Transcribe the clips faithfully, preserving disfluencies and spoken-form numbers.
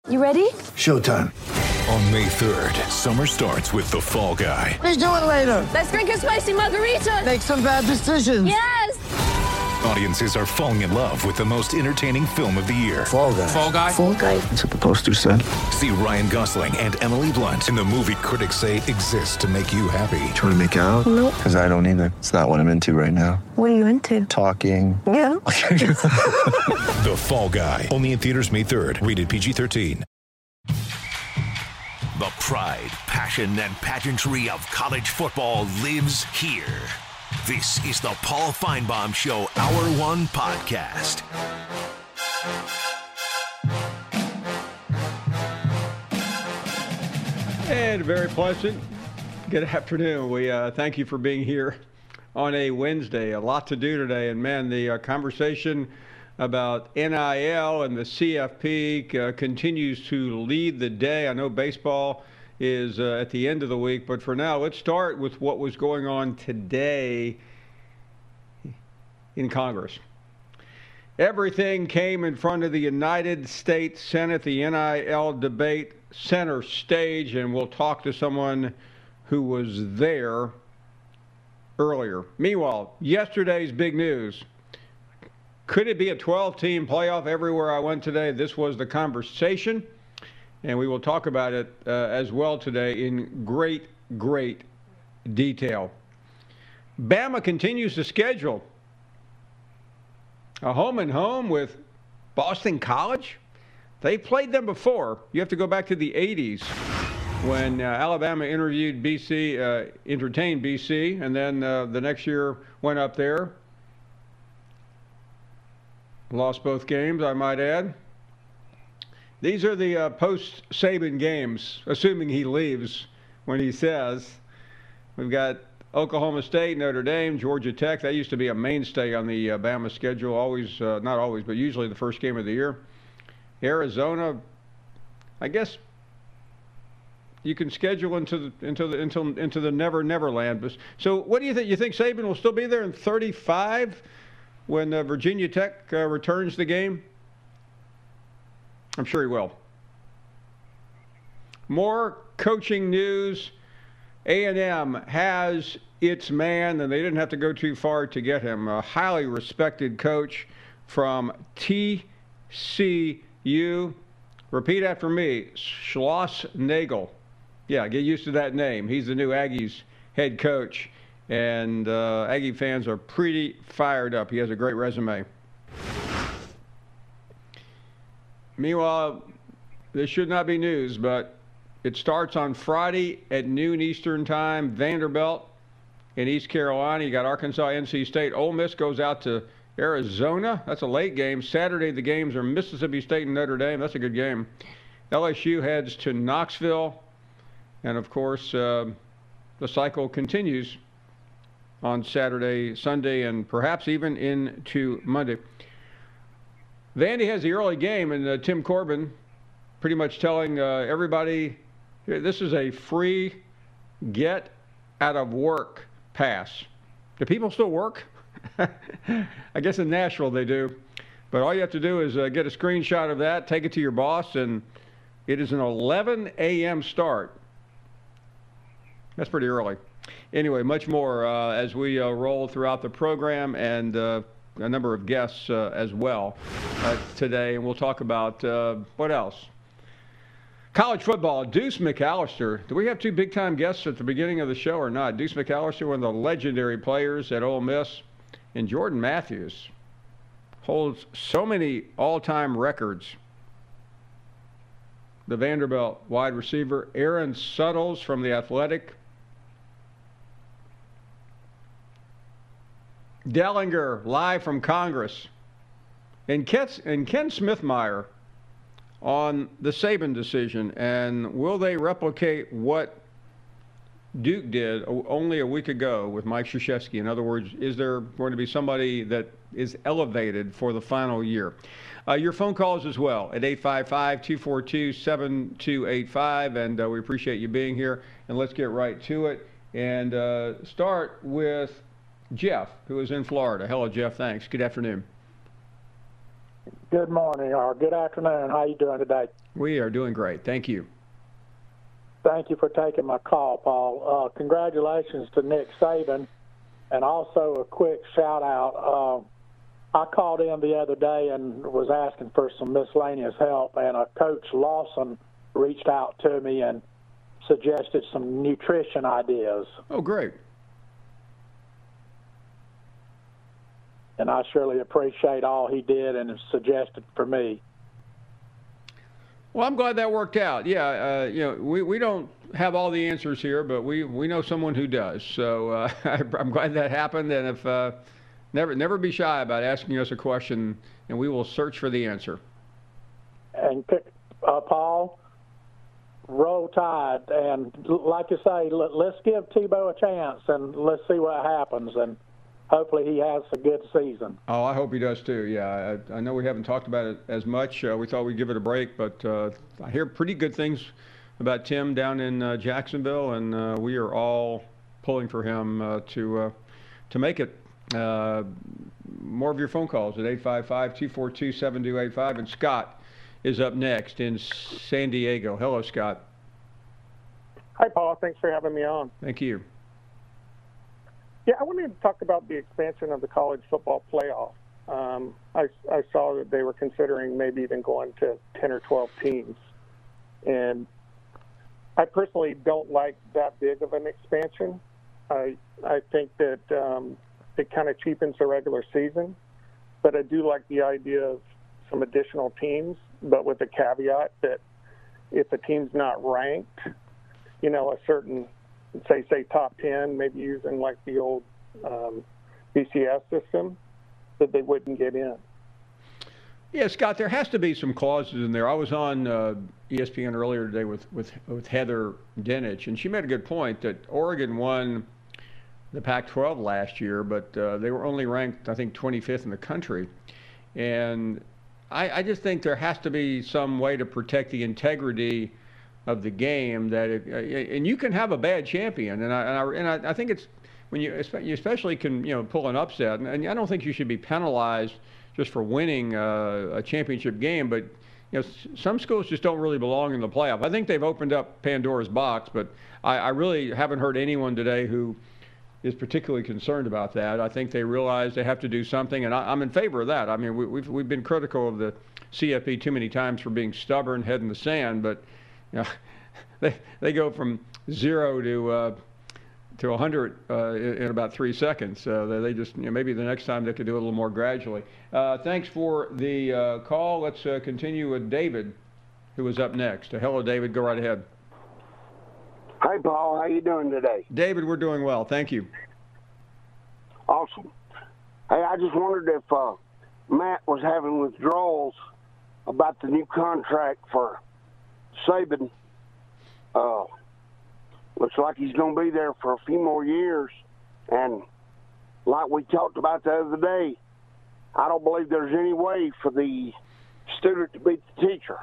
You ready? Showtime. On May third, summer starts with The Fall Guy. Let's do it later. Let's drink a spicy margarita. Make some bad decisions. Yes! Audiences are falling in love with the most entertaining film of the year. Fall Guy. Fall Guy? Fall Guy. That's what the poster said. See Ryan Gosling and Emily Blunt in the movie critics say exists to make you happy. Trying to make it out? Nope. Because I don't either. It's not what I'm into right now. What are you into? Talking. Yeah. The Fall Guy. Only in theaters May third. Rated P G thirteen. The pride, passion, and pageantry of college football lives here. This is the Paul Feinbaum Show Hour One Podcast. And very pleasant. Good afternoon. We uh, thank you for being here on a Wednesday. A lot to do today. And man, the uh, conversation about N I L and the C F P uh, continues to lead the day. I know baseball is uh, at the end of the week, but for now, let's start with what was going on today in Congress. Everything came in front of the United States Senate, the N I L debate center stage, and we'll talk to someone who was there earlier. Meanwhile, yesterday's big news. Could it be a twelve-team playoff everywhere I went today? This was the conversation, and we will talk about it uh, as well today in great, great detail. Bama continues to schedule a home and home with Boston College. They played them before. You have to go back to the eighties when uh, Alabama interviewed B C, uh, entertained B C, and then uh, the next year went up there. Lost both games, I might add. These are the uh, post-Saban games, assuming he leaves when he says. We've got Oklahoma State, Notre Dame, Georgia Tech. That used to be a mainstay on the uh, Bama schedule, always, uh, not always, but usually the first game of the year. Arizona, I guess you can schedule into the into the into, into the never never land. So what do you think? You think Saban will still be there in thirty-five? When uh, Virginia Tech uh, returns the game? I'm sure he will. More coaching news. A and M has its man, and they didn't have to go too far to get him. A highly respected coach from T C U. Repeat after me. Schloss Nagel. Yeah, get used to that name. He's the new Aggies head coach. And uh, Aggie fans are pretty fired up. He has a great resume. Meanwhile, this should not be news, but it starts on Friday at noon Eastern time. Vanderbilt in East Carolina. You got Arkansas, N C State. Ole Miss goes out to Arizona. That's a late game. Saturday, the games are Mississippi State and Notre Dame. That's a good game. L S U heads to Knoxville. And, of course, uh, the cycle continues on Saturday, Sunday, and perhaps even into Monday. Vandy has the early game, and uh, Tim Corbin pretty much telling uh, everybody, this is a free get out of work pass. Do people still work? I guess in Nashville they do. But all you have to do is uh, get a screenshot of that, take it to your boss, and it is an eleven a.m. start. That's pretty early. Anyway, much more uh, as we uh, roll throughout the program, and uh, a number of guests uh, as well uh, today. And we'll talk about uh, what else? College football. Deuce McAllister. Do we have two big-time guests at the beginning of the show or not? Deuce McAllister, one of the legendary players at Ole Miss, and Jordan Matthews holds so many all-time records. The Vanderbilt wide receiver. Aaron Suttles from the Athletic. Dellinger, live from Congress. And Ken, and Ken Smithmeyer on the Saban decision. And will they replicate what Duke did only a week ago with Mike Krzyzewski? In other words, is there going to be somebody that is elevated for the final year? Uh, your phone calls as well at eight five five, two four two, seven two eight five. And uh, we appreciate you being here. And let's get right to it. And uh, start with Jeff, who is in Florida. Hello, Jeff. Thanks. Good afternoon. Good morning or good afternoon. How you doing today? We are doing great. Thank you. Thank you for taking my call, Paul. Uh, congratulations to Nick Saban, and also a quick shout out. Uh, I called in the other day and was asking for some miscellaneous help, and a Coach Lawson reached out to me and suggested some nutrition ideas. Oh, great. And I surely appreciate all he did and suggested for me. Well, I'm glad that worked out. Yeah, uh, you know, we, we don't have all the answers here, but we, we know someone who does. So uh, I'm glad that happened. And if uh, never never be shy about asking us a question, and we will search for the answer. And uh, Paul, roll tide, and like you say, let, let's give Tebow a chance, and let's see what happens. And hopefully he has a good season. Oh, I hope he does too. Yeah, I, I know we haven't talked about it as much. Uh, we thought we'd give it a break, but uh, I hear pretty good things about Tim down in uh, Jacksonville, and uh, we are all pulling for him uh, to uh, to make it. Uh, more of your phone calls at eight five five, two four two, seven two eight five. And Scott is up next in San Diego. Hello, Scott. Hi, Paul. Thanks for having me on. Thank you. Yeah, I wanted to talk about the expansion of the college football playoff. Um, I, I saw that they were considering maybe even going to ten or twelve teams. And I personally don't like that big of an expansion. I I think that um, it kind of cheapens the regular season. But I do like the idea of some additional teams, but with the caveat that if a team's not ranked, you know, a certain say say top ten, maybe using like the old um, B C S system, that they wouldn't get in. Yeah, Scott, there has to be some clauses in there. I was on uh, E S P N earlier today with, with, with Heather Dinich, and she made a good point that Oregon won the Pac twelve last year, but uh, they were only ranked, I think, twenty-fifth in the country. And I, I just think there has to be some way to protect the integrity of the game, that it, uh, and you can have a bad champion, and I and I, and I, I think it's when you you especially can you know pull an upset, and, and I don't think you should be penalized just for winning uh, a championship game, but you know some schools just don't really belong in the playoff. I think they've opened up Pandora's box, but I, I really haven't heard anyone today who is particularly concerned about that. I think they realize they have to do something, and I, I'm in favor of that. I mean, we, we've we've been critical of the C F P too many times for being stubborn, head in the sand, but you know, they they go from zero to uh, to one hundred uh, in, in about three seconds. Uh, they, they just you know, maybe the next time they could do it a little more gradually. Uh, thanks for the uh, call. Let's uh, continue with David, who is up next. Uh, hello, David. Go right ahead. Hi, Paul. How you doing today? David, we're doing well. Thank you. Awesome. Hey, I just wondered if uh, Matt was having withdrawals about the new contract for Saban. Uh, looks like he's going to be there for a few more years. And like we talked about the other day, I don't believe there's any way for the student to beat the teacher.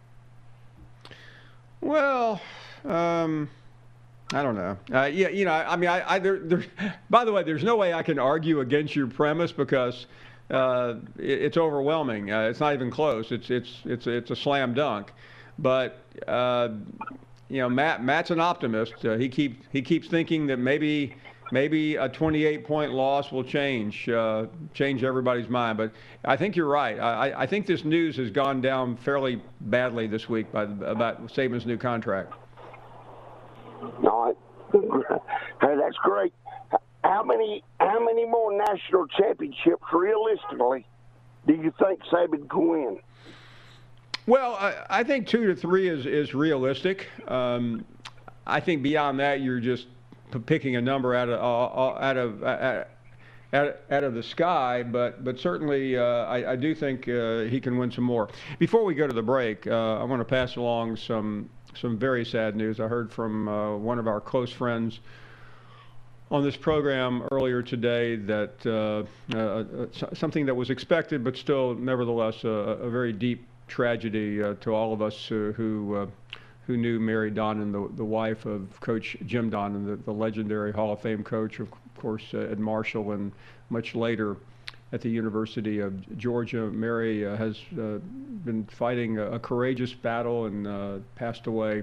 Well, um, I don't know. Uh, yeah, you know, I, I mean, I, I there, there. By the way, there's no way I can argue against your premise because uh, it, it's overwhelming. Uh, it's not even close. It's it's it's it's a slam dunk. But uh, you know, Matt Matt's an optimist. Uh, he keeps he keeps thinking that maybe maybe a twenty-eight point loss will change uh, change everybody's mind. But I think you're right. I, I think this news has gone down fairly badly this week by the, about Saban's new contract. No, hey, that's great. How many how many more national championships realistically do you think Saban can win? Well, I, I think two to three is, is realistic. Um, I think beyond that, you're just p- picking a number out of uh, out of uh, out, out of the sky. But but certainly, uh, I, I do think uh, he can win some more. Before we go to the break, uh, I want to pass along some some very sad news. I heard from uh, one of our close friends on this program earlier today that uh, uh, something that was expected, but still, nevertheless, a, a very deep tragedy uh, to all of us uh, who uh, who knew Mary Donnan, the, the wife of Coach Jim Donnan, the, the legendary Hall of Fame coach, of course, uh, at Marshall and much later at the University of Georgia. Mary uh, has uh, been fighting a, a courageous battle and uh, passed away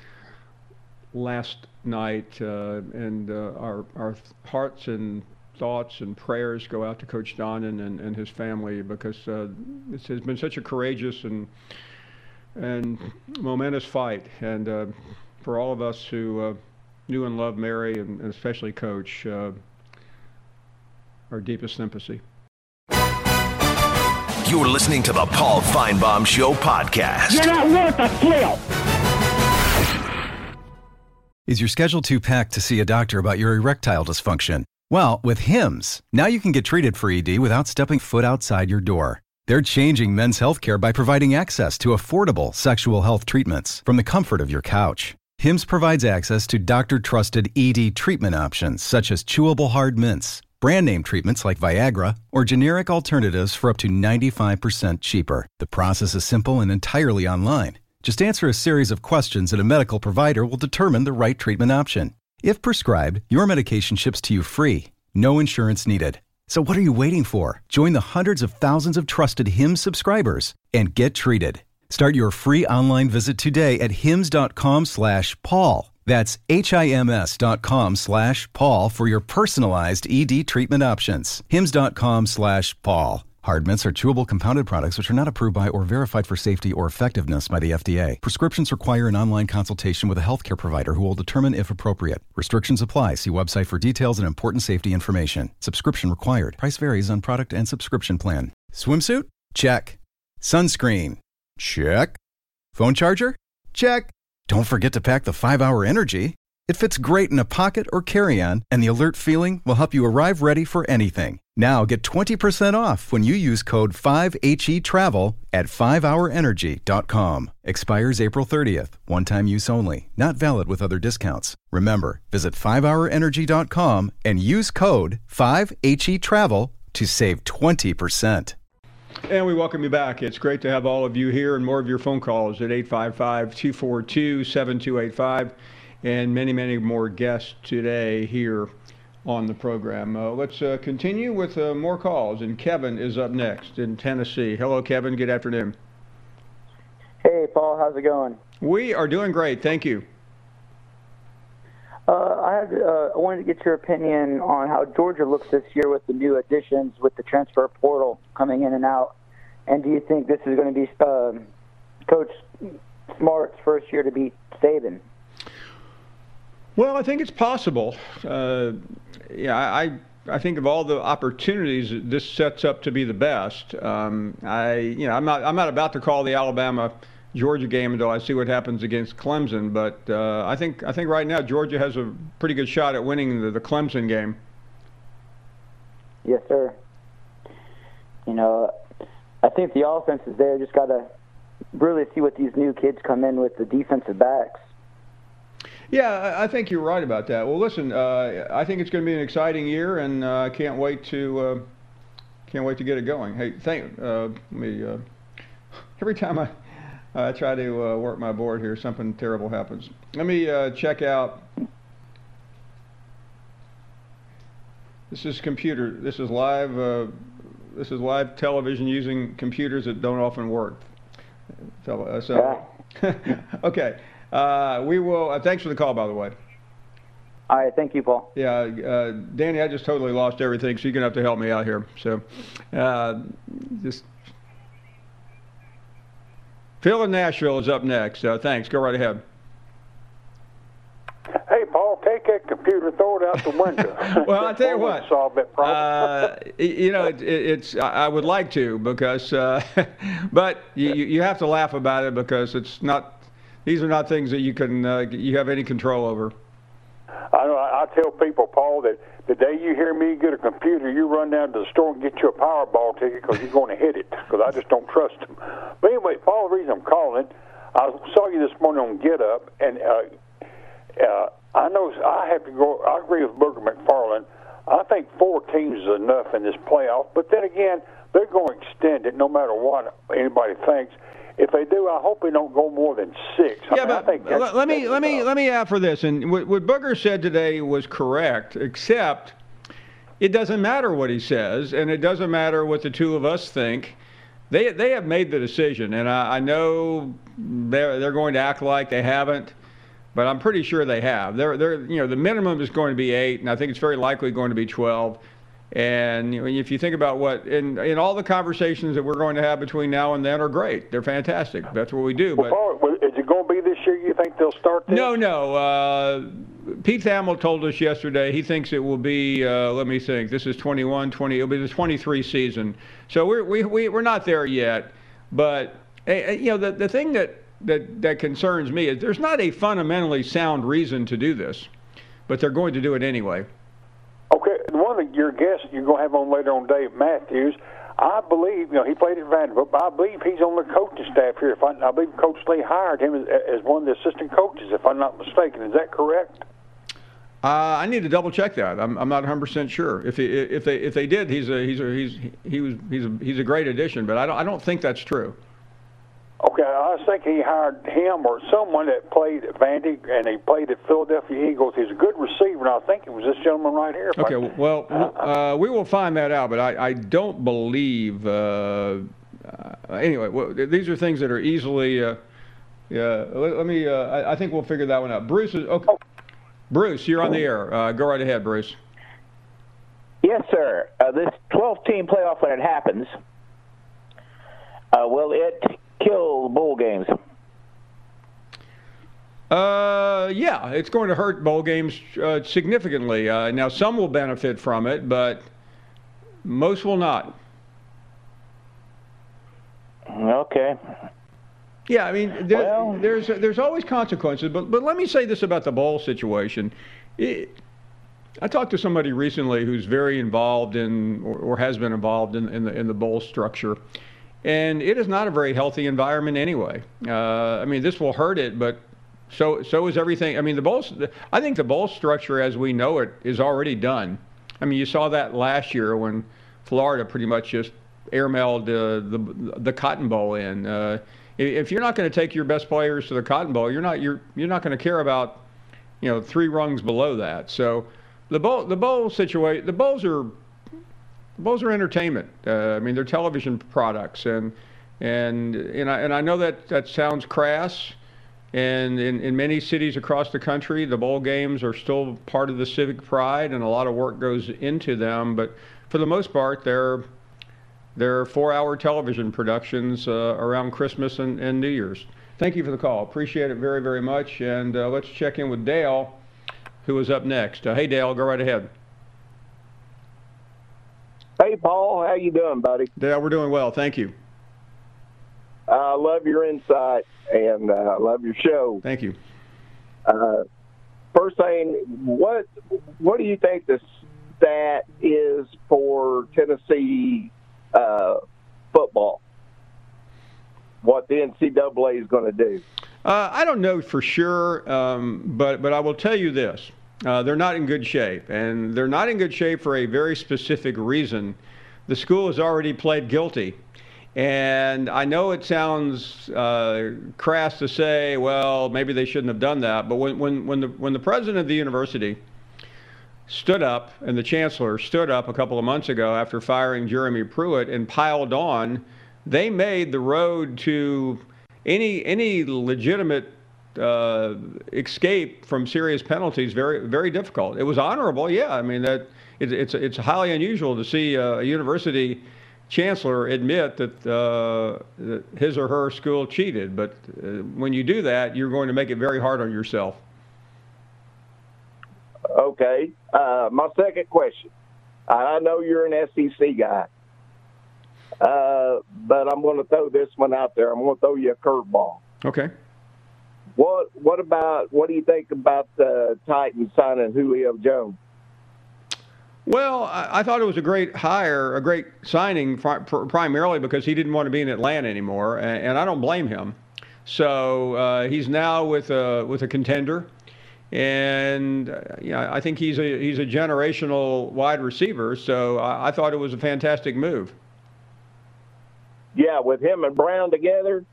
last night. Uh, and uh, our, our hearts and thoughts and prayers go out to Coach Donnan and, and his family, because uh, this has been such a courageous and and momentous fight. And uh, for all of us who uh, knew and loved Mary, and, and especially Coach, uh, our deepest sympathy. You're listening to the Paul Finebaum Show podcast. You're not worth a flip. Is your schedule too packed to see a doctor about your erectile dysfunction? Well, with Hims, now you can get treated for E D without stepping foot outside your door. They're changing men's healthcare by providing access to affordable sexual health treatments from the comfort of your couch. Hims provides access to doctor-trusted E D treatment options such as chewable hard mints, brand name treatments like Viagra, or generic alternatives for up to ninety-five percent cheaper. The process is simple and entirely online. Just answer a series of questions and a medical provider will determine the right treatment option. If prescribed, your medication ships to you free. No insurance needed. So what are you waiting for? Join the hundreds of thousands of trusted Hims subscribers and get treated. Start your free online visit today at hims.com slash Paul. That's H-I-M-S dot com slash Paul for your personalized E D treatment options. Hims.com slash Paul. Hard mints are chewable compounded products which are not approved by or verified for safety or effectiveness by the F D A. Prescriptions require an online consultation with a healthcare provider who will determine if appropriate. Restrictions apply. See website for details and important safety information. Subscription required. Price varies on product and subscription plan. Swimsuit? Check. Sunscreen? Check. Phone charger? Check. Don't forget to pack the five hour Energy. It fits great in a pocket or carry-on, and the alert feeling will help you arrive ready for anything. Now get twenty percent off when you use code five H E travel at five hour energy dot com. Expires April thirtieth. One-time use only. Not valid with other discounts. Remember, visit five hour energy dot com and use code five H E travel to save twenty percent. And we welcome you back. It's great to have all of you here, and more of your phone calls at eight five five, two four two, seven two eight five, and many, many more guests today here on the program. Uh, let's uh, continue with uh, more calls, and Kevin is up next in Tennessee. Hello, Kevin. Good afternoon. Hey, Paul. How's it going? We are doing great. Thank you. Uh, I, had, uh, I wanted to get your opinion on how Georgia looks this year with the new additions, with the transfer portal coming in and out. And do you think this is going to be uh, Coach Smart's first year to beat Saban? Well, I think it's possible. Uh, yeah, I I think of all the opportunities, this sets up to be the best. Um, I you know I'm not I'm not about to call the Alabama Georgia game until I see what happens against Clemson. But uh, I think I think right now Georgia has a pretty good shot at winning the, the Clemson game. Yes, sir. You know, I think the offense is there. Just got to really see what these new kids come in with, the defensive backs. Yeah, I think you're right about that. Well, listen, uh, I think it's going to be an exciting year, and I uh, can't wait to uh, can't wait to get it going. Hey, thank uh, let me. Uh, every time I I try to uh, work my board here, something terrible happens. Let me uh, check out. This is computer. This is live. Uh, this is live television using computers that don't often work. Uh, so, okay. Uh, we will. Uh, thanks for the call, by the way. All right, thank you, Paul. Yeah, uh, Danny, I just totally lost everything, so you're gonna have to help me out here. So, uh, just Phil in Nashville is up next. Uh, thanks. Go right ahead. Hey, Paul, take that computer, throw it out the window. Well, I tell you what. Solve that problem. uh, you know, it, it, it's. I would like to because, uh, but you you have to laugh about it because it's not. These are not things that you can uh, you have any control over. I know. I, I tell people, Paul, that the day you hear me get a computer, you run down to the store and get you a Powerball ticket because you're going to hit it because I just don't trust them. But anyway, Paul, the reason I'm calling, I saw you this morning on Get Up, and uh, uh, I know I have to go. I agree with Booger McFarland. I think four teams is enough in this playoff. But then again, they're going to extend it no matter what anybody thinks. If they do, I hope they don't go more than six. I Yeah, mean, but I think let, let me let me let me add for this. And what, what Booger said today was correct, except it doesn't matter what he says, and it doesn't matter what the two of us think. They they have made the decision, and I, I know they're they're going to act like they haven't, but I'm pretty sure they have. They're they're you know the minimum is going to be eight, and I think it's very likely going to be twelve. And you know, if you think about what in in all the conversations that we're going to have between now and then are great. They're fantastic. That's what we do. But well, Paul, is it going to be this year? You think they'll start this? No, no. Uh, Pete Thamel told us yesterday he thinks it will be, uh, let me think, this is twenty-one, twenty, it'll be the twenty-three season. So we're, we, we, we're not there yet. But, uh, you know, the, the thing that, that, that concerns me is there's not a fundamentally sound reason to do this, but they're going to do it anyway. Okay, one of your guests you're going to have on later on, Dave Matthews, I believe, you know, he played at Vanderbilt, but I believe he's on the coaching staff here. If I, I believe Coach Lee hired him as, as one of the assistant coaches, if I'm not mistaken. Is that correct? Uh, I need to double check that. I'm, I'm not one hundred percent sure. If he, if they if they did, he's a he's a he's he was he's a he's a great addition, but I don't I don't think that's true. Okay, I was thinking he hired him or someone that played at Vandy and he played at Philadelphia Eagles. He's a good receiver, and I think it was this gentleman right here. Okay, I, well, uh, we will find that out, but I, I don't believe. Uh, uh, anyway, well, these are things that are easily. Uh, yeah, let, let me. Uh, I, I think we'll figure that one out. Bruce is okay. Bruce, you're on the air. Uh, go right ahead, Bruce. Yes, sir. Uh, this twelve-team playoff, when it happens, uh, will it kill bowl games? Uh, yeah, it's going to hurt bowl games uh, significantly. Uh, now, some will benefit from it, but most will not. Okay. Yeah, I mean, there, well, there's there's always consequences, but but let me say this about the bowl situation. It, I talked to somebody recently who's very involved in, or, or has been involved in, in the in the bowl structure, and it is not a very healthy environment anyway. Uh, I mean, this will hurt it, but so so is everything. I mean, the bowl. I think the bowl structure as we know it is already done. I mean, you saw that last year when Florida pretty much just airmailed uh, the the Cotton Bowl in. Uh, If you're not going to take your best players to the Cotton Bowl, you're not you're you're not going to care about, you know, three rungs below that. So, the bowl the bowl situation the bowls are the bowls are entertainment. Uh, I mean, they're television products, and and and I and I know that that sounds crass. And in, in many cities across the country, the bowl games are still part of the civic pride, and a lot of work goes into them. But for the most part, they're There are four-hour television productions uh, around Christmas and, and New Year's. Thank you for the call. Appreciate it very, very much. And uh, let's check in with Dale, who is up next. Uh, hey, Dale, go right ahead. Hey, Paul. How you doing, buddy? Dale, we're doing well. Thank you. I uh, love your insight, and I uh, love your show. Thank you. Uh, first thing, what what do you think the stat is for Tennessee Uh, football, what the N C double A is going to do? Uh, I don't know for sure, um, but but I will tell you this: uh, they're not in good shape, and they're not in good shape for a very specific reason. The school has already pled guilty, and I know it sounds uh, crass to say, well, maybe they shouldn't have done that, but when when when the when the president of the university stood up, and the chancellor stood up a couple of months ago after firing Jeremy Pruitt and piled on, they made the road to any any legitimate uh, escape from serious penalties very very difficult. It was honorable, yeah. I mean that it, it's it's highly unusual to see a university chancellor admit that, uh, that his or her school cheated, but uh, when you do that, you're going to make it very hard on yourself. Okay. Uh, my second question. I know you're an S E C guy, uh, but I'm going to throw this one out there. I'm going to throw you a curveball. Okay. What What about? What do you think about the Titans signing Julio Jones? Well, I, I thought it was a great hire, a great signing, pr- pr- primarily because he didn't want to be in Atlanta anymore, and, and I don't blame him. So uh, he's now with a with a contender. And uh, yeah, I think he's a he's a generational wide receiver. So I, I thought it was a fantastic move. Yeah, with him and Brown together,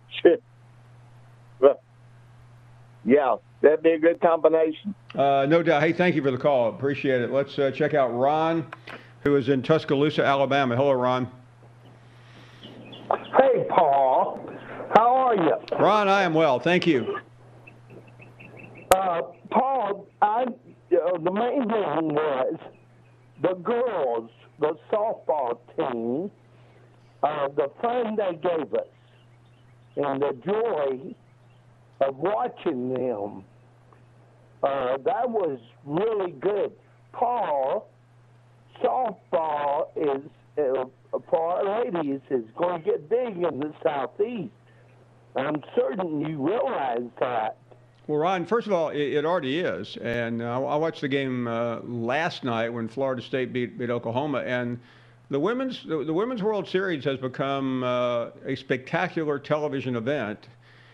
yeah, that'd be a good combination. Uh, no doubt. Hey, thank you for the call. Appreciate it. Let's uh, check out Ron, who is in Tuscaloosa, Alabama. Hello, Ron. Hey, Paul. How are you? Ron, I am well. Thank you. Uh, Paul, I, uh, the main thing was the girls, the softball team, uh, the fun they gave us, and the joy of watching them. Uh, that was really good. Paul, softball is, uh, for our ladies, is going to get big in the Southeast. I'm certain you realize that. Well, Ron, first of all, it, it already is. And uh, I watched the game uh, last night when Florida State beat, beat Oklahoma. And the women's the, the Women's World Series has become uh, a spectacular television event.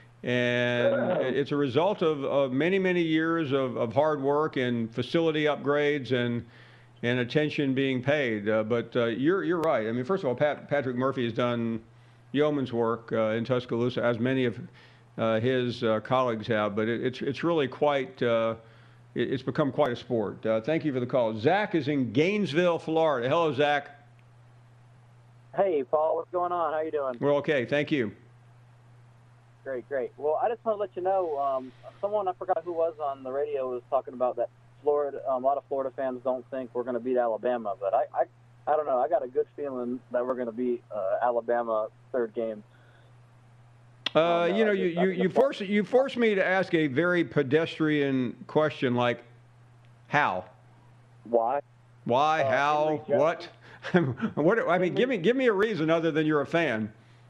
And it's a result of, of many, many years of, of hard work and facility upgrades and and attention being paid. Uh, but uh, you're you're right. I mean, first of all, Pat, Patrick Murphy has done yeoman's work uh, in Tuscaloosa, as many of uh, his uh, colleagues have. But it, it's it's really quite uh, it, it's become quite a sport. Uh, thank you for the call. Zach is in Gainesville, Florida. Hello, Zach. Hey, Paul. What's going on? How you doing? We're okay. Thank you. Great, great. Well, I just want to let you know, um, someone, I forgot who was on the radio, was talking about that Florida. Um, a lot of Florida fans don't think we're going to beat Alabama, but I, I, I don't know. I got a good feeling that we're going to beat uh, Alabama third game. Uh, um, you know, uh, you, you, you force you force me to ask a very pedestrian question, like how? Why? Why? Uh, how? What? What? I mean, give me give me a reason other than you're a fan.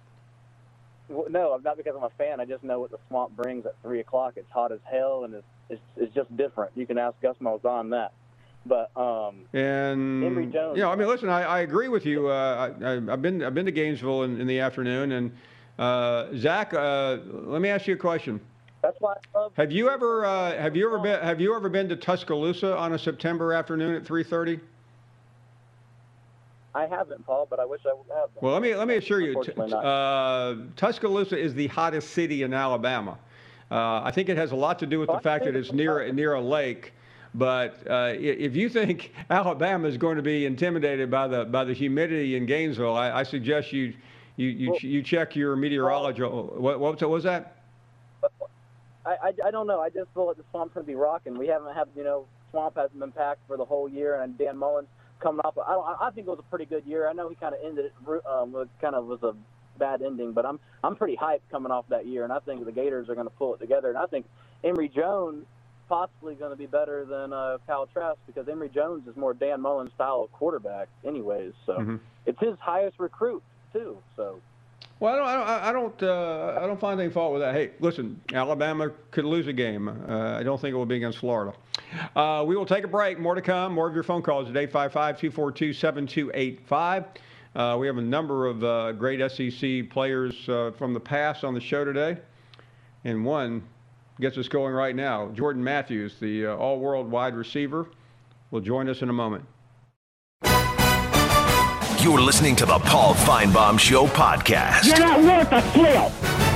Well, no, not because I'm a fan. I just know what the swamp brings at three o'clock. It's hot as hell, and it's it's, it's just different. You can ask Gus Malzahn that. But um, and Emory Jones. Yeah, I mean, listen, I, I agree with you. Uh, I, I've been I've been to Gainesville in, in the afternoon, and uh, Zach, uh, let me ask you a question. That's why I love. Have you ever uh, have you ever been have you ever been to Tuscaloosa on a September afternoon at three thirty? I haven't, Paul, but I wish I would have. Well, let me let me assure you, t- uh, Tuscaloosa is the hottest city in Alabama. Uh, I think it has a lot to do with the fact that it's near near a lake. But uh, if you think Alabama is going to be intimidated by the by the humidity in Gainesville, I, I suggest you you you, well, you check your meteorology. What what was that? I, I I don't know. I just feel like the swamp's going to be rocking. We haven't had you know swamp hasn't been packed for the whole year, and Dan Mullins coming off. I don't. I think it was a pretty good year. I know he kind of ended it. Um, it kind of was a bad ending, but I'm I'm pretty hyped coming off that year, and I think the Gators are going to pull it together. And I think Emory Jones possibly going to be better than uh, Kyle Trask because Emory Jones is more Dan Mullins style of quarterback, anyways. So mm-hmm. It's his highest recruit too. So. Well, I don't. I don't. Uh, I don't find any fault with that. Hey, listen, Alabama could lose a game. Uh, I don't think it will be against Florida. Uh, we will take a break. More to come. More of your phone calls at eight five five, two four two, seven two eight five. Uh, we have a number of uh, great S E C players uh, from the past on the show today, and one gets us going right now. Jordan Matthews, the uh, all-world wide receiver, will join us in a moment. You're listening to the Paul Feinbaum Show podcast. You're not worth a flip.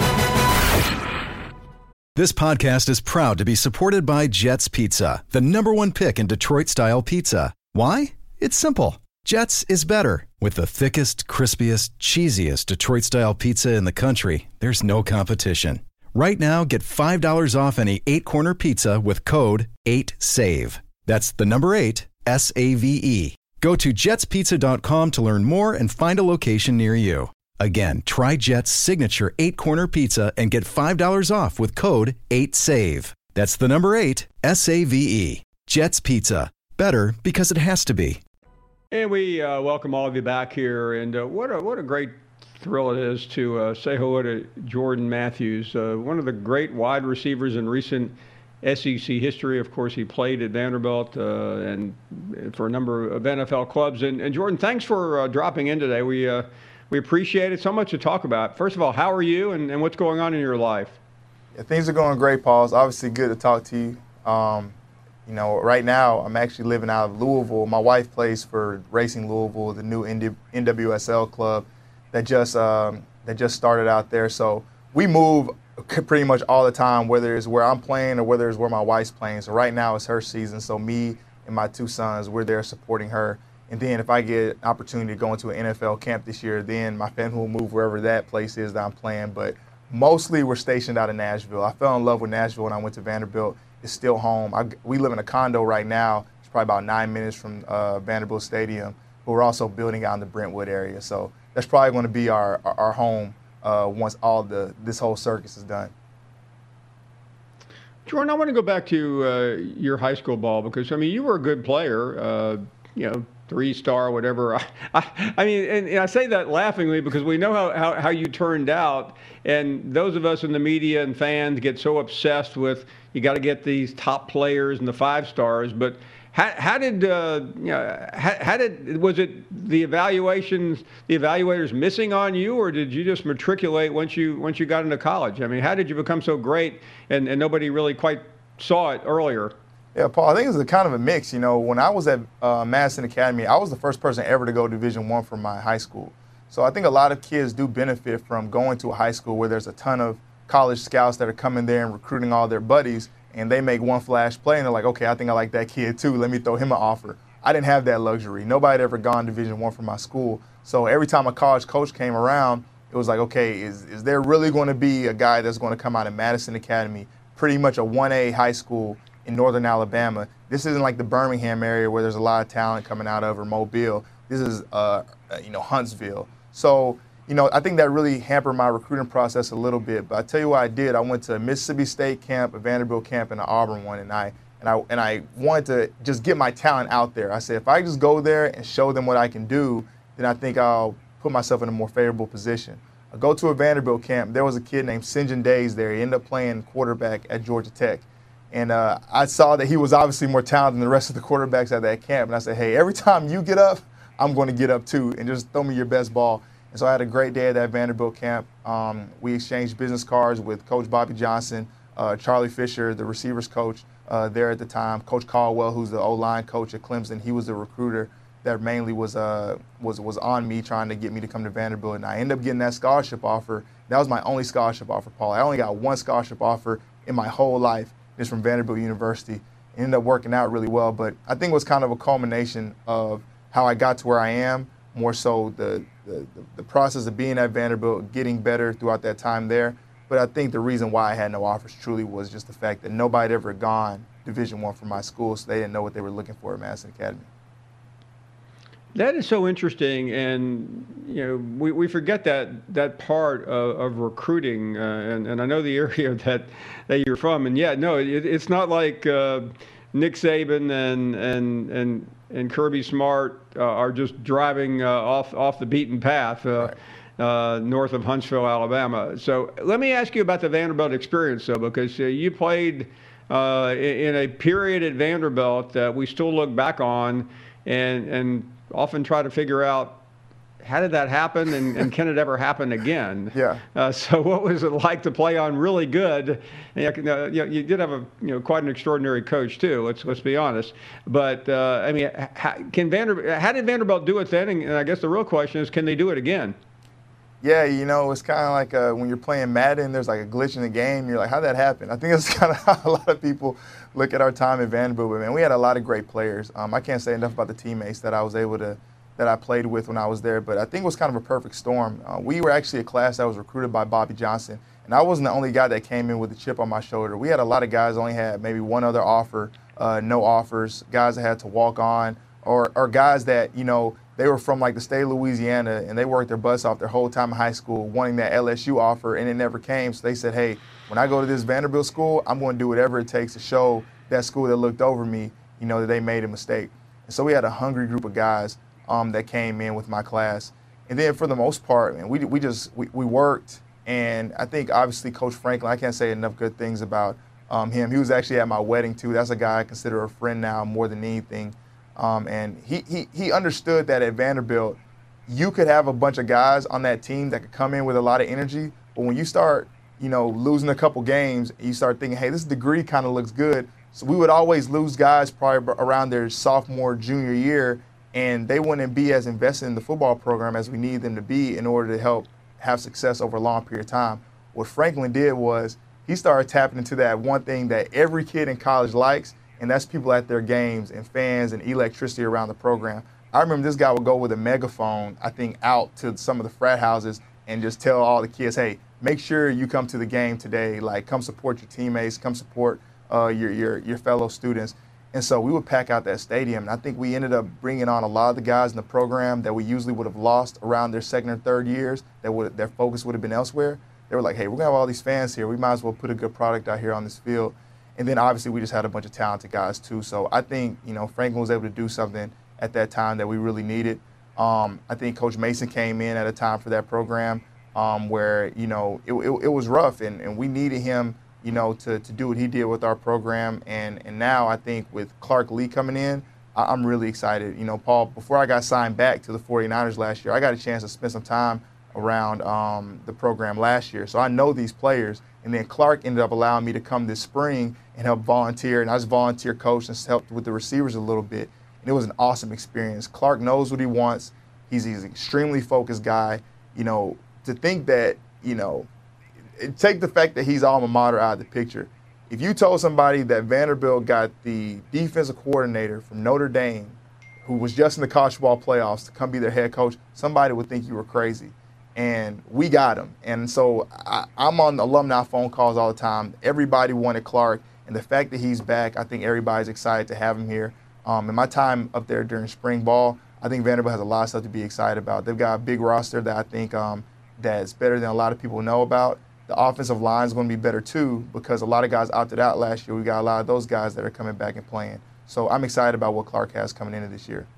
This podcast is proud to be supported by Jets Pizza, the number one pick in Detroit-style pizza. Why? It's simple. Jets is better. With the thickest, crispiest, cheesiest Detroit-style pizza in the country, there's no competition. Right now, get five dollars off any eight-corner pizza with code eight save. That's the number eight, S A V E. Go to jets pizza dot com to learn more and find a location near you. Again, try Jet's signature eight-corner pizza and get five dollars off with code eight save. That's the number eight, S A V E. Jet's Pizza. Better because it has to be. And we uh, welcome all of you back here. And uh, what a what a great thrill it is to uh, say hello to Jordan Matthews, uh, one of the great wide receivers in recent S E C history. Of course, he played at Vanderbilt uh, and for a number of N F L clubs. And, and Jordan, thanks for uh, dropping in today. We uh, we appreciate it. So much to talk about. First of all, how are you and, and what's going on in your life? Yeah, things are going great, Paul. It's obviously good to talk to you. Um, you know, right now I'm actually living out of Louisville. My wife plays for Racing Louisville, the new N W S L club that just um, that just started out there. So we move pretty much all the time, whether it's where I'm playing or whether it's where my wife's playing. So right now it's her season. So me and my two sons, we're there supporting her And then if I get an opportunity to go into an N F L camp this year, then my family will move wherever that place is that I'm playing. But mostly we're stationed out of Nashville. I fell in love with Nashville when I went to Vanderbilt. It's still home. I, we live in a condo right now. It's probably about nine minutes from uh, Vanderbilt Stadium. But we're also building out in the Brentwood area. So that's probably going to be our, our, our home uh, once all the this whole circus is done. Jordan, I want to go back to uh, your high school ball because, I mean, you were a good player, uh, you know, three-star, whatever. I, I, I mean, and, and I say that laughingly because we know how, how, how you turned out, and those of us in the media and fans get so obsessed with you got to get these top players and the five stars, but how, how did, uh, you know, how, how did, was it the evaluations, the evaluators missing on you, or did you just matriculate once you once you got into college? I mean, how did you become so great and, and nobody really quite saw it earlier? Yeah, Paul, I think it's a kind of a mix. You know, when I was at uh, Madison Academy, I was the first person ever to go Division One from my high school. So I think a lot of kids do benefit from going to a high school where there's a ton of college scouts that are coming there and recruiting all their buddies, and they make one flash play, and they're like, okay, I think I like that kid too. Let me throw him an offer. I didn't have that luxury. Nobody had ever gone Division One from my school. So every time a college coach came around, it was like, okay, is, is there really going to be a guy that's going to come out of Madison Academy, pretty much a one A high school in northern Alabama? This isn't like the Birmingham area where there's a lot of talent coming out of, or Mobile. This is, uh, you know, Huntsville. So, you know, I think that really hampered my recruiting process a little bit. But I tell you what I did. I went to a Mississippi State camp, a Vanderbilt camp, and an Auburn one, and I and I and I wanted to just get my talent out there. I said, if I just go there and show them what I can do, then I think I'll put myself in a more favorable position. I go to a Vanderbilt camp. There was a kid named Sinjin Days there. He ended up playing quarterback at Georgia Tech. And uh, I saw that he was obviously more talented than the rest of the quarterbacks at that camp. And I said, hey, every time you get up, I'm going to get up too, and just throw me your best ball. And so I had a great day at that Vanderbilt camp. Um, we exchanged business cards with Coach Bobby Johnson, uh, Charlie Fisher, the receivers coach uh, there at the time, Coach Caldwell, who's the O-line coach at Clemson. He was the recruiter that mainly was uh, was was on me, trying to get me to come to Vanderbilt. And I ended up getting that scholarship offer. That was my only scholarship offer, Paul. I only got one scholarship offer in my whole life. It's from Vanderbilt University. It ended up working out really well. But I think it was kind of a culmination of how I got to where I am, more so the, the, the process of being at Vanderbilt, getting better throughout that time there. But I think the reason why I had no offers truly was just the fact that nobody had ever gone Division One from my school, so they didn't know what they were looking for at Madison Academy. That is so interesting, and you know we, we forget that that part of, of recruiting, uh, and and I know the area that that you're from, and yeah, no, it, it's not like uh, Nick Saban and and and and Kirby Smart uh, are just driving uh, off off the beaten path uh, right. uh, north of Huntsville, Alabama. So let me ask you about the Vanderbilt experience, though, because uh, you played uh, in, in a period at Vanderbilt that we still look back on, and and. often try to figure out how did that happen and, and can it ever happen again? Yeah. Uh, so what was it like to play on really good? And you, uh, you, you did have a you know quite an extraordinary coach too. Let's let's be honest. But uh, I mean, how, can Vanderbilt? How did Vanderbilt do it then? And I guess the real question is, can they do it again? Yeah, you know, it's kind of like uh, when you're playing Madden, there's like a glitch in the game. You're like, how'd that happen? I think that's kind of how a lot of people look at our time at Vanderbilt. But, man, we had a lot of great players. Um, I can't say enough about the teammates that I was able to, that I played with when I was there. But I think it was kind of a perfect storm. Uh, we were actually a class that was recruited by Bobby Johnson. And I wasn't the only guy that came in with a chip on my shoulder. We had a lot of guys that only had maybe one other offer, uh, no offers, guys that had to walk on, or, or guys that, you know, they were from like the state of Louisiana and they worked their butts off their whole time in high school wanting that L S U offer, and it never came. So they said, hey, when I go to this Vanderbilt school, I'm going to do whatever it takes to show that school that looked over me, you know, that they made a mistake. And so we had a hungry group of guys um, that came in with my class. And then for the most part, man, we, we just we, we worked. And I think obviously Coach Franklin, I can't say enough good things about um, him. He was actually at my wedding too. That's a guy I consider a friend now more than anything. Um, and he, he he understood that at Vanderbilt, you could have a bunch of guys on that team that could come in with a lot of energy. But when you start, you know, losing a couple games, you start thinking, hey, this degree kind of looks good. So we would always lose guys probably around their sophomore, junior year, and they wouldn't be as invested in the football program as we need them to be in order to help have success over a long period of time. What Franklin did was he started tapping into that one thing that every kid in college likes, and that's people at their games and fans and electricity around the program. I remember this guy would go with a megaphone, I think, out to some of the frat houses and just tell all the kids, hey, make sure you come to the game today. Like, come support your teammates, come support uh, your, your, your fellow students. And so we would pack out that stadium. And I think we ended up bringing on a lot of the guys in the program that we usually would have lost around their second or third years, that would their focus would have been elsewhere. They were like, hey, we're going to have all these fans here. We might as well put a good product out here on this field. And then obviously we just had a bunch of talented guys too. So I think, you know, Franklin was able to do something at that time that we really needed. Um, I think Coach Mason came in at a time for that program um, where, you know, it, it, it was rough and, and we needed him, you know, to, to do what he did with our program. And, and now I think with Clark Lee coming in, I, I'm really excited. You know, Paul, before I got signed back to the forty-niners last year, I got a chance to spend some time around um, the program last year. So I know these players. And then Clark ended up allowing me to come this spring and help volunteer. And I just volunteer coach and helped with the receivers a little bit. And it was an awesome experience. Clark knows what he wants. He's, he's an extremely focused guy. You know, to think that, you know, take the fact that he's alma mater out of the picture. If you told somebody that Vanderbilt got the defensive coordinator from Notre Dame, who was just in the college football playoffs, to come be their head coach, somebody would think you were crazy. And we got him. And so I, I'm on alumni phone calls all the time. Everybody wanted Clark. And the fact that he's back, I think everybody's excited to have him here. Um, in my time up there during spring ball, I think Vanderbilt has a lot of stuff to be excited about. They've got a big roster that I think um, that's better than a lot of people know about. The offensive line is going to be better too because a lot of guys opted out last year. We got a lot of those guys that are coming back and playing. So I'm excited about what Clark has coming into this year.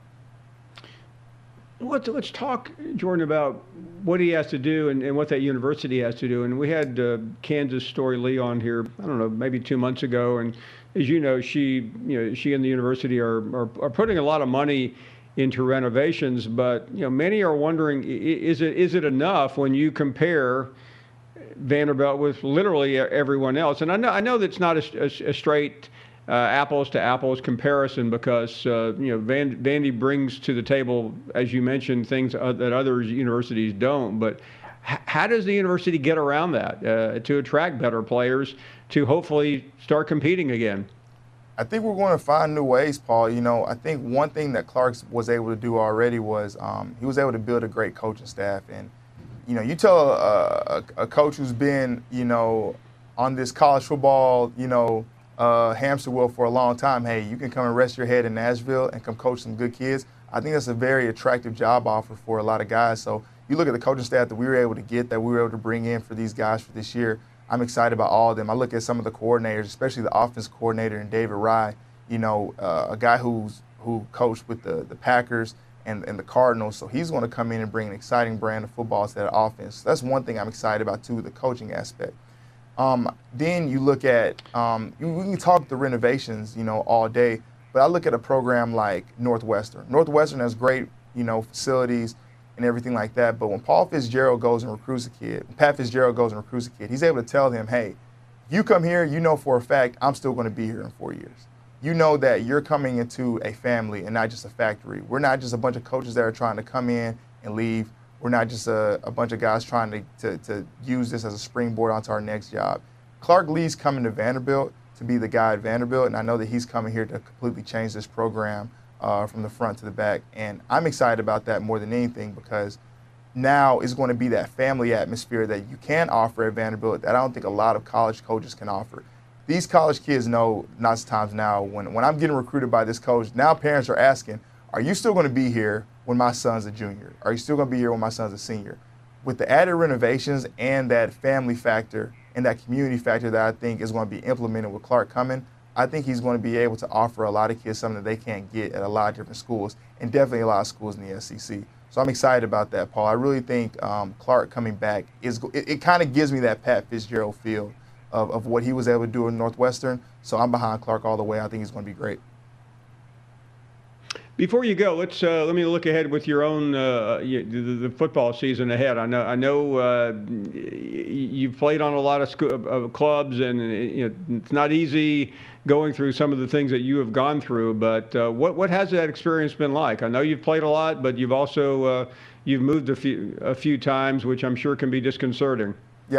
Let's, let's talk, Jordan, about what he has to do and, and what that university has to do. And we had uh, Kansas Story Lee on here, I don't know, maybe two months ago. And as you know, she, you know, she and the university are, are, are putting a lot of money into renovations. But, you know, many are wondering, is it is it enough when you compare Vanderbilt with literally everyone else? And I know I know that's not a, a, a straight Uh, apples to apples comparison because uh, you know Van, Vandy brings to the table, as you mentioned, things uh, that other universities don't. But h- how does the university get around that uh, to attract better players to hopefully start competing again? I think we're going to find new ways, Paul. You know, I think one thing that Clark was able to do already was um, he was able to build a great coaching staff. And you know, you tell a, a, a coach who's been, you know, on this college football, you know. Uh, hamster wheel for a long time, hey, you can come and rest your head in Nashville and come coach some good kids. I think that's a very attractive job offer for a lot of guys. So you look at the coaching staff that we were able to get, that we were able to bring in for these guys for this year. I'm excited about all of them. I look at some of the coordinators, especially the offense coordinator and David Rye, you know, uh, a guy who's who coached with the, the Packers and, and the Cardinals. So he's going to come in and bring an exciting brand of football to that offense. So that's one thing I'm excited about, too, the coaching aspect. Um, then you look at, um, we can talk the renovations, you know, all day, but I look at a program like Northwestern. Northwestern has great, you know, facilities and everything like that, but when Paul Fitzgerald goes and recruits a kid, Pat Fitzgerald goes and recruits a kid, he's able to tell them, hey, you come here, you know for a fact I'm still going to be here in four years. You know that you're coming into a family and not just a factory. We're not just a bunch of coaches that are trying to come in and leave. We're not just a, a bunch of guys trying to, to, to use this as a springboard onto our next job. Clark Lee's coming to Vanderbilt to be the guy at Vanderbilt, and I know that he's coming here to completely change this program uh, from the front to the back. And I'm excited about that more than anything because now is going to be that family atmosphere that you can offer at Vanderbilt that I don't think a lot of college coaches can offer. These college kids know, not times now, when, when I'm getting recruited by this coach, now parents are asking, are you still going to be here when my son's a junior? Are you still going to be here when my son's a senior? With the added renovations and that family factor and that community factor that I think is going to be implemented with Clark coming, I think he's going to be able to offer a lot of kids something that they can't get at a lot of different schools and definitely a lot of schools in the S E C. So I'm excited about that, Paul. I really think um, Clark coming back, is it, it kind of gives me that Pat Fitzgerald feel of, of what he was able to do in Northwestern. So I'm behind Clark all the way. I think he's going to be great. Before you go, let's uh, let me look ahead with your own uh, the, the football season ahead. I know I know uh, you've played on a lot of, school, of clubs, and you know, it's not easy going through some of the things that you have gone through. But uh, what what has that experience been like? I know you've played a lot, but you've also uh, you've moved a few a few times, which I'm sure can be disconcerting. Yeah.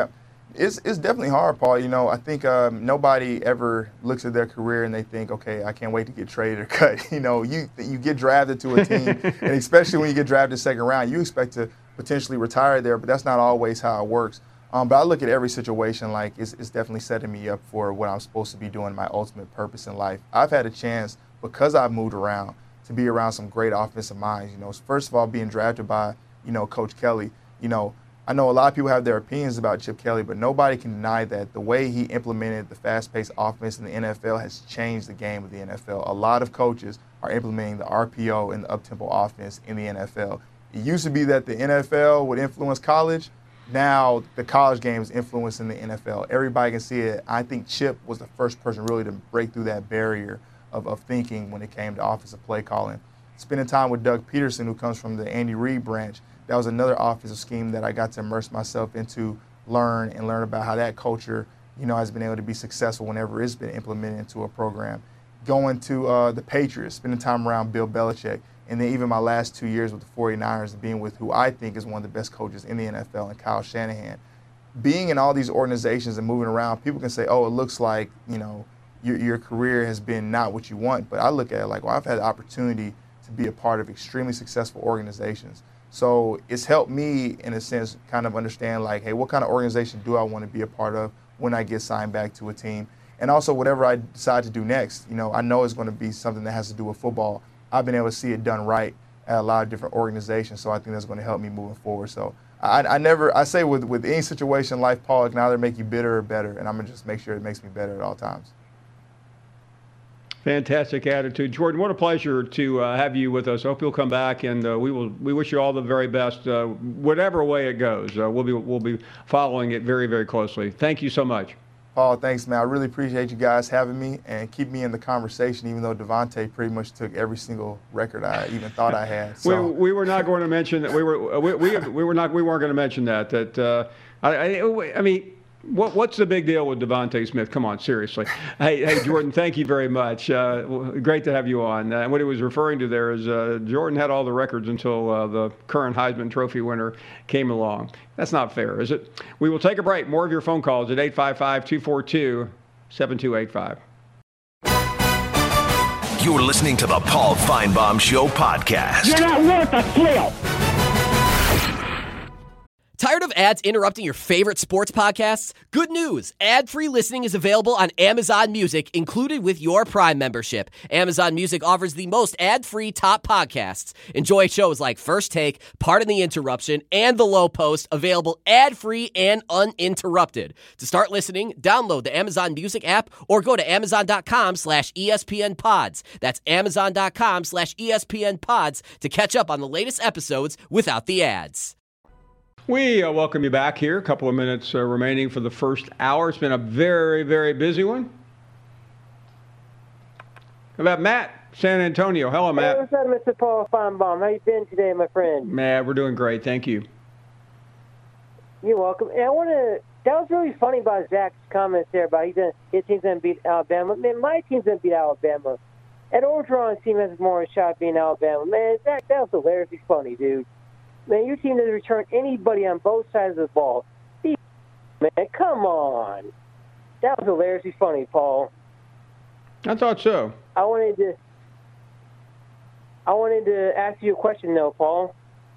It's it's definitely hard, Paul. You know, I think um, nobody ever looks at their career and they think, okay, I can't wait to get traded or cut. You know, you you get drafted to a team, and especially when you get drafted second round, you expect to potentially retire there, but that's not always how it works. Um, but I look at every situation like it's, it's definitely setting me up for what I'm supposed to be doing, my ultimate purpose in life. I've had a chance, because I've moved around, to be around some great offensive minds. You know, first of all, being drafted by, you know, Coach Kelly, you know, I know a lot of people have their opinions about Chip Kelly, but nobody can deny that the way he implemented the fast-paced offense in the N F L has changed the game of the N F L. A lot of coaches are implementing the R P O and the up-tempo offense in the N F L. It used to be that the N F L would influence college. Now the college game is influencing the N F L. Everybody can see it. I think Chip was the first person really to break through that barrier of, of thinking when it came to offensive play calling. Spending time with Doug Peterson, who comes from the Andy Reid branch, that was another offensive scheme that I got to immerse myself into, learn and learn about how that culture, you know, has been able to be successful whenever it's been implemented into a program. Going to uh, the Patriots, spending time around Bill Belichick, and then even my last two years with the forty-niners, being with who I think is one of the best coaches in the N F L, and Kyle Shanahan. Being in all these organizations and moving around, people can say, oh, it looks like, you know, your, your career has been not what you want. But I look at it like, well, I've had the opportunity to be a part of extremely successful organizations. So it's helped me, in a sense, kind of understand, like, hey, what kind of organization do I want to be a part of when I get signed back to a team? And also, whatever I decide to do next, you know, I know it's going to be something that has to do with football. I've been able to see it done right at a lot of different organizations, so I think that's going to help me moving forward. So I, I never, I say with, with any situation in life, Paul, it can either make you bitter or better, and I'm going to just make sure it makes me better at all times. Fantastic attitude. Jordan, what a pleasure to uh, have you with us. I hope you'll come back, and uh, we will. We wish you all the very best, uh, whatever way it goes. Uh, we'll be we'll be following it very, very closely. Thank you so much. Paul, thanks, man. I really appreciate you guys having me and keep me in the conversation, even though Devontae pretty much took every single record I even thought I had. So. We, we were not going to mention that. We were we we, we were not we weren't going to mention that. That uh, I, I I mean. What, what's the big deal with Devontae Smith? Come on, seriously. Hey, hey, Jordan, thank you very much. Uh, great to have you on. Uh, and what he was referring to there is uh, Jordan had all the records until uh, the current Heisman Trophy winner came along. That's not fair, is it? We will take a break. More of your phone calls at eight five five, two four two, seven two eight five. You're listening to the Paul Feinbaum Show podcast. You're not worth a flip. Tired of ads interrupting your favorite sports podcasts? Good news! Ad-free listening is available on Amazon Music, included with your Prime membership. Amazon Music offers the most ad-free top podcasts. Enjoy shows like First Take, Pardon the Interruption, and The Low Post, available ad-free and uninterrupted. To start listening, download the Amazon Music app or go to amazon.com slash ESPN pods. That's amazon.com slash ESPN pods to catch up on the latest episodes without the ads. We uh, welcome you back here. A couple of minutes uh, remaining for the first hour. It's been a very, very busy one. How about Matt, San Antonio? Hello, Matt. Hey, what's up, Mister Paul Feinbaum? How you been today, my friend? Matt, we're doing great. Thank you. You're welcome. And I want to. That was really funny about Zach's comments there about he's gonna, his team's going to beat Alabama. Man, my team's going to beat Alabama. Ed Orgeron's team has more shot being Alabama. Man, Zach, that was hilariously funny, dude. Man, your team doesn't return anybody on both sides of the ball. Man, come on. That was hilariously funny, Paul. I thought so. I wanted to I wanted to ask you a question, though, Paul.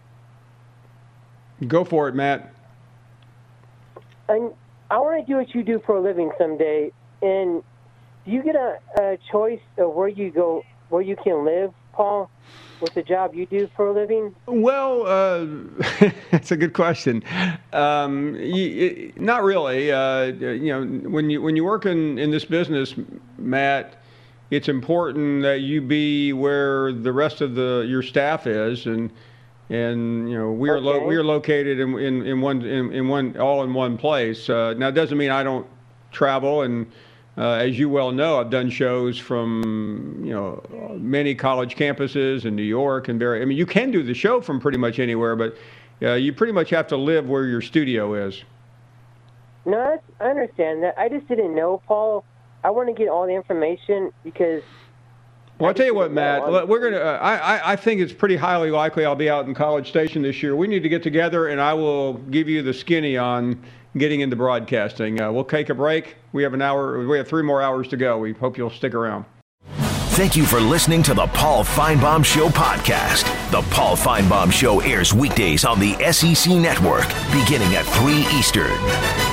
Go for it, Matt. And I want to do what you do for a living someday. And do you get a, a choice of where you go, where you can live, Paul? With the job you do for a living? Well, uh, that's a good question. Um, you, not really. Uh, you know, when you when you work in, in this business, Matt, it's important that you be where the rest of the your staff is, and and you know we are okay. lo- we are located in in, in one in, in one all in one place. Uh, now, it doesn't mean I don't travel and. Uh, as you well know, I've done shows from, you know, many college campuses in New York and very, I mean, you can do the show from pretty much anywhere, but uh, you pretty much have to live where your studio is. No, that's, I understand that. I just didn't know, Paul. I want to get all the information because. Well, I'll tell you what, Matt, we're going to, uh, I, I think it's pretty highly likely I'll be out in College Station this year. We need to get together and I will give you the skinny on getting into broadcasting. Uh, we'll take a break. We have an hour. We have three more hours to go. We hope you'll stick around. Thank you for listening to the Paul Feinbaum Show podcast. The Paul Feinbaum Show airs weekdays on the S E C Network, beginning at three Eastern.